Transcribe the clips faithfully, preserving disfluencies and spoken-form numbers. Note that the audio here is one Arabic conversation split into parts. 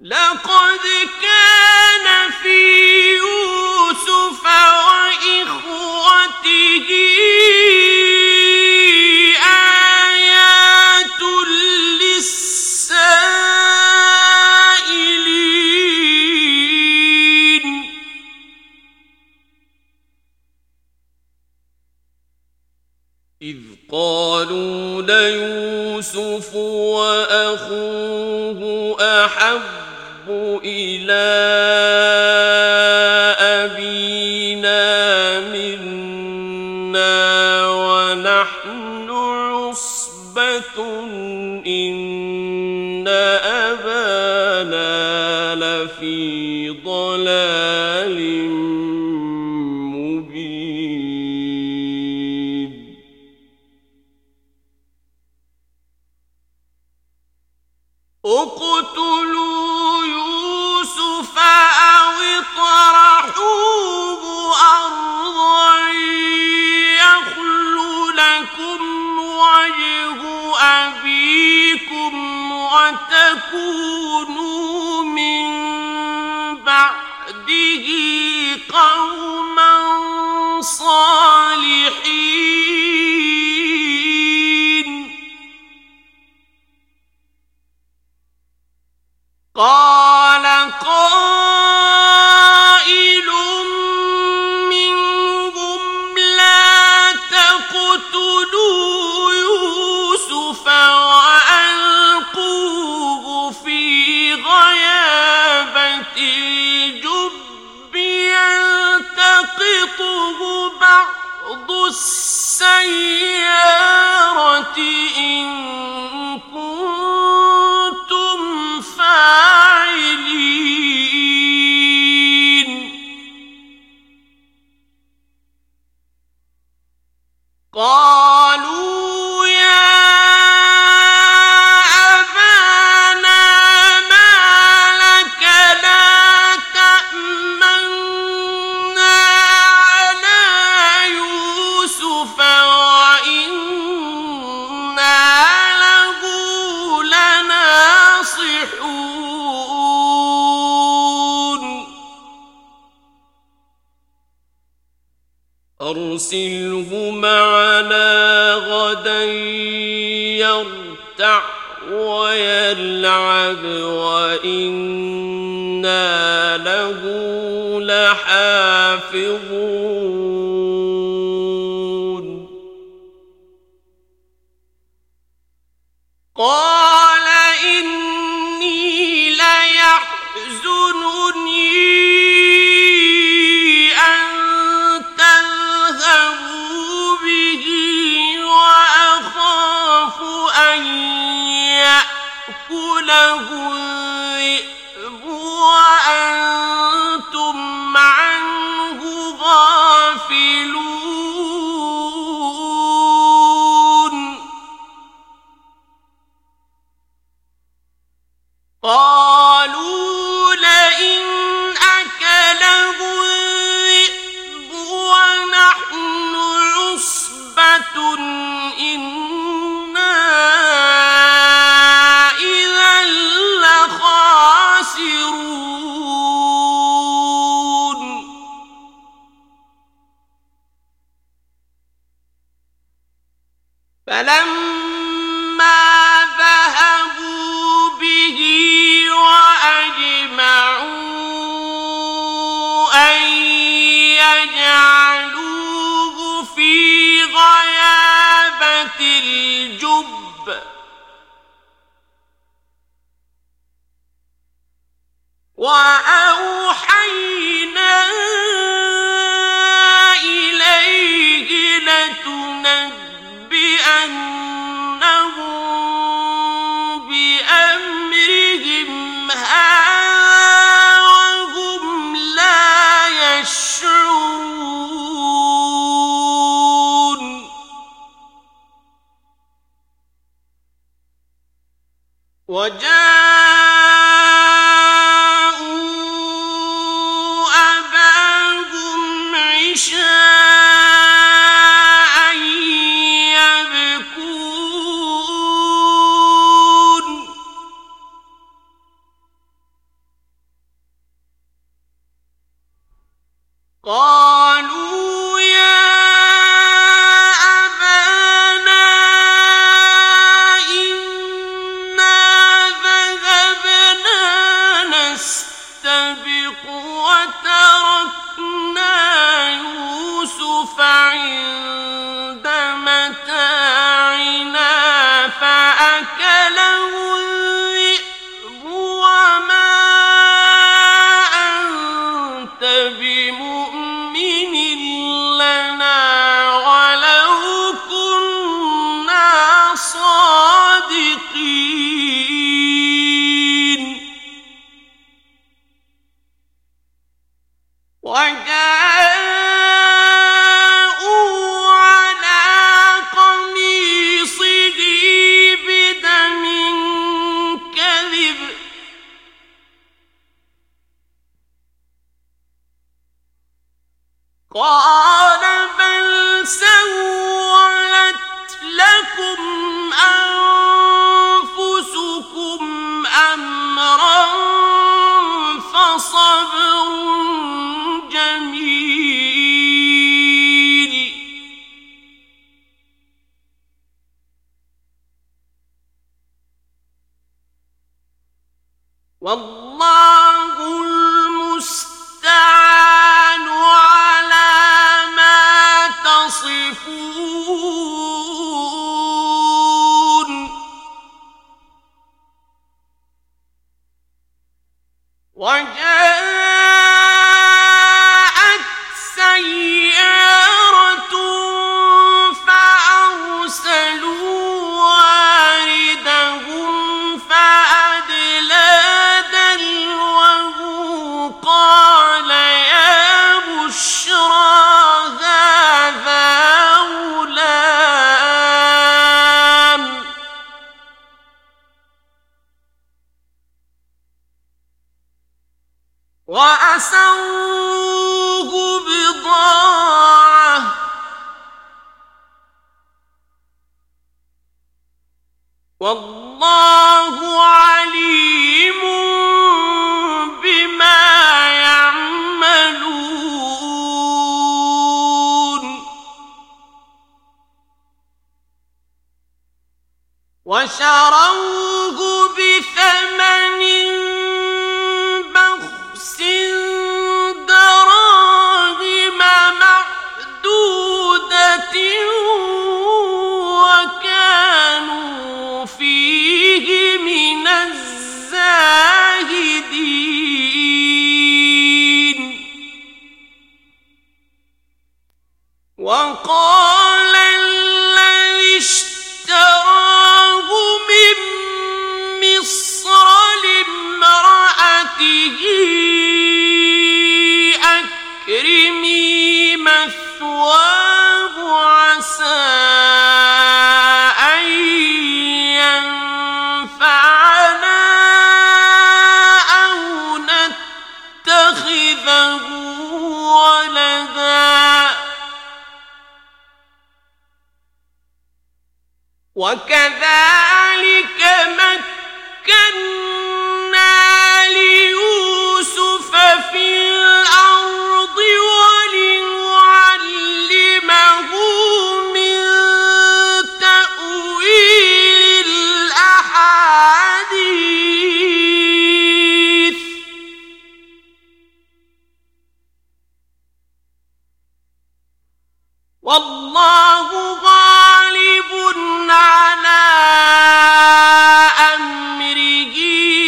لقد كان في يوسف وإخوته آيات للسائلين إذ قالوا ليوسف وأخوه أحب إلى أبينا منا ونحن عصبة إن أبانا لفي ضلال مبين اقتلوا يوسف أو اطرحوه أرضا يخل لكم وجه أبيكم وتكونوا من بعده قوما صالحين قال قائل منهم لا تقتلوا يوسف وألقوه في غيابة الجب يلتقطه بعض السيارة إن كنتم فاعلين قالوا يا أبانا ما لك لا تأمنا على يوسف وإنا له لناصحون أرسله معنا غدا يرتع ويلعب وإنا له لحافظون قال إني ليحزنني أن تذهبوا به وأخاف أن يأكله الذئب وأنتم عنه غافلون قالوا لئن أكله الذئب ونحن عصبة إنا إذا لخاسرون فلما ذهبوا به وأجمعوا أن يجعلوه في غيابة الجب وأوحينا إليه لتنبئنهم بأمرهم هذا وهم لا يشعرون قال بل سولت لكم أنفسكم أمرا فصبر جميل والله المستعان على ما تصفون وجاءت سيارة فأرسلوا واردهم فأدلى دلوه قال يا بشرى هذا غلام وأسروه بضاعة والله عليم بما يعملون وشروه بثمن بخس دراهم معدودة وكانوا فيه من الزاهدين وقال الذي اشتراه من مصر لامرأته أكرمي مثواه عسى أن ينفعنا أو نتخذه ولدا وكذلك مكنا ليوسف في الأرض ولنعلمه من تأويل الأحاديث والله غالب على أمره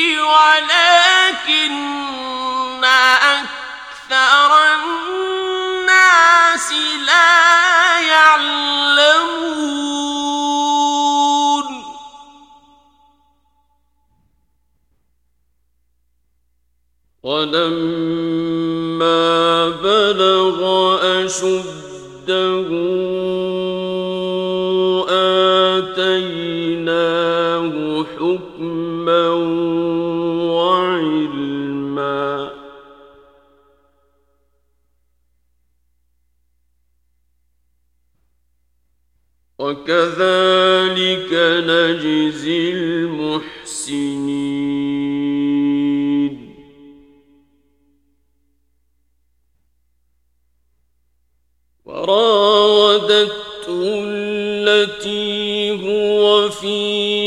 ولكن أكثر الناس لا يعلمون ولما بلغ أشده آتيناه حكما وعلما وكذلك نجزي المحسنين وراودته التي هو في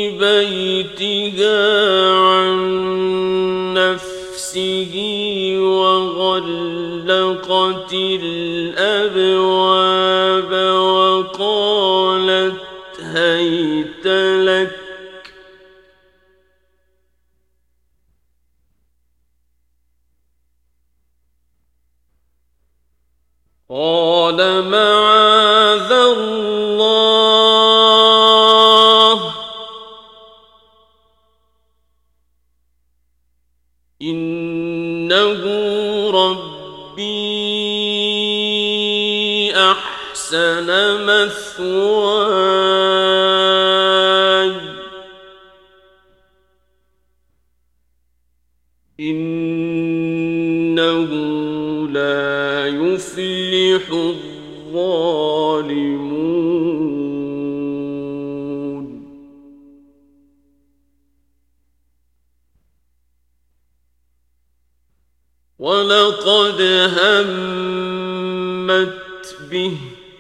بيتها عن نفسه وغلقت الأبواب وقالت هيت لك قال معاذ الله إنه ربي أحسن مثواي إنه لا يفلح يفلح الظالمون. ولقد همت به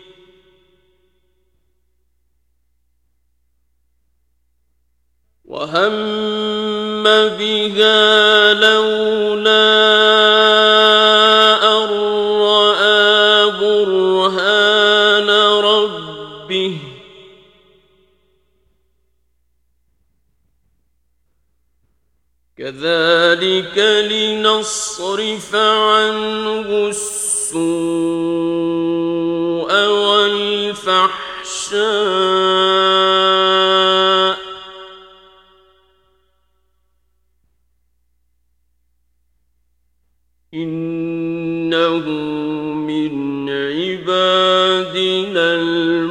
وهم بها لولا أن رأى برهان ربه كذلك لنصرف عنه السوء والفحشاء إنه من عبادنا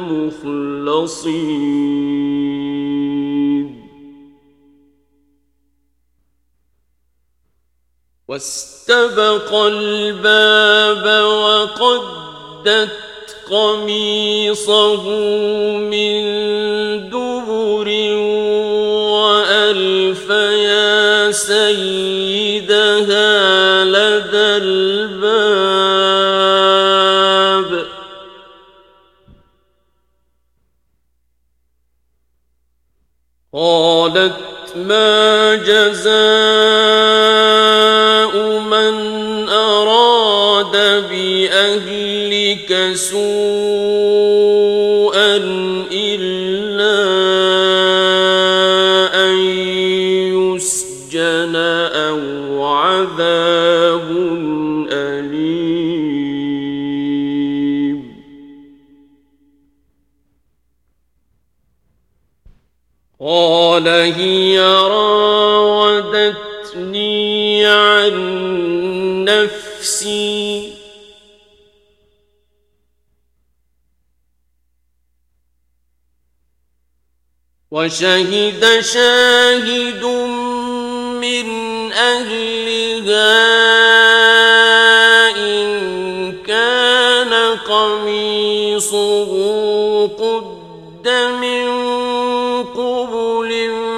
المخلصين. واستبق الباب وقدت قميصه من دبر وألف يا سيدها لدى الباب قالت ما جزاء من أراد بأهلك سوءا إلا أن يسجن أو عذاب أليم. قال هي راودتني عن نفسي وشهد شاهد من أهلها إن كان قميصه قد من قبل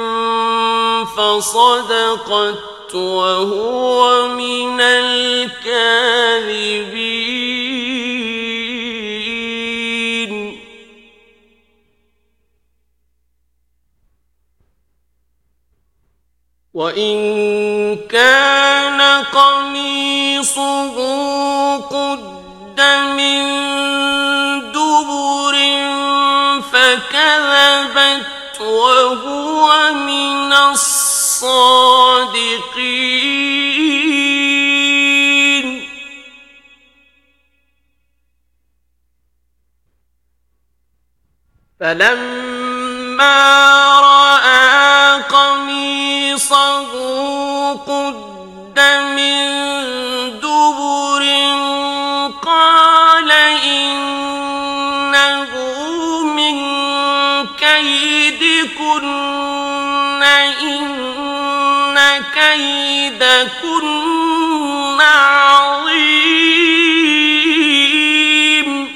فصدقت وهو من الكاذبين. وإن كان قميصه قد من دبر فكذبت وهو من الصادقين. فلما رأى قميصه قد من دبر قال إنه من كيدكن إن كيدكن عظيم.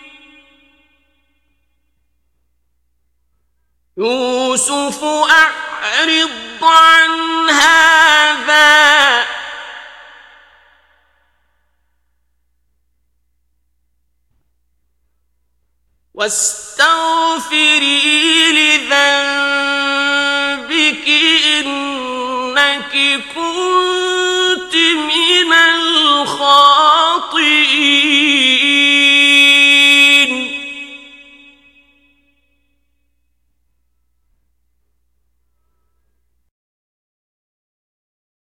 يوسف أعرض عن هذا واستغفري لذنبك إنك كنت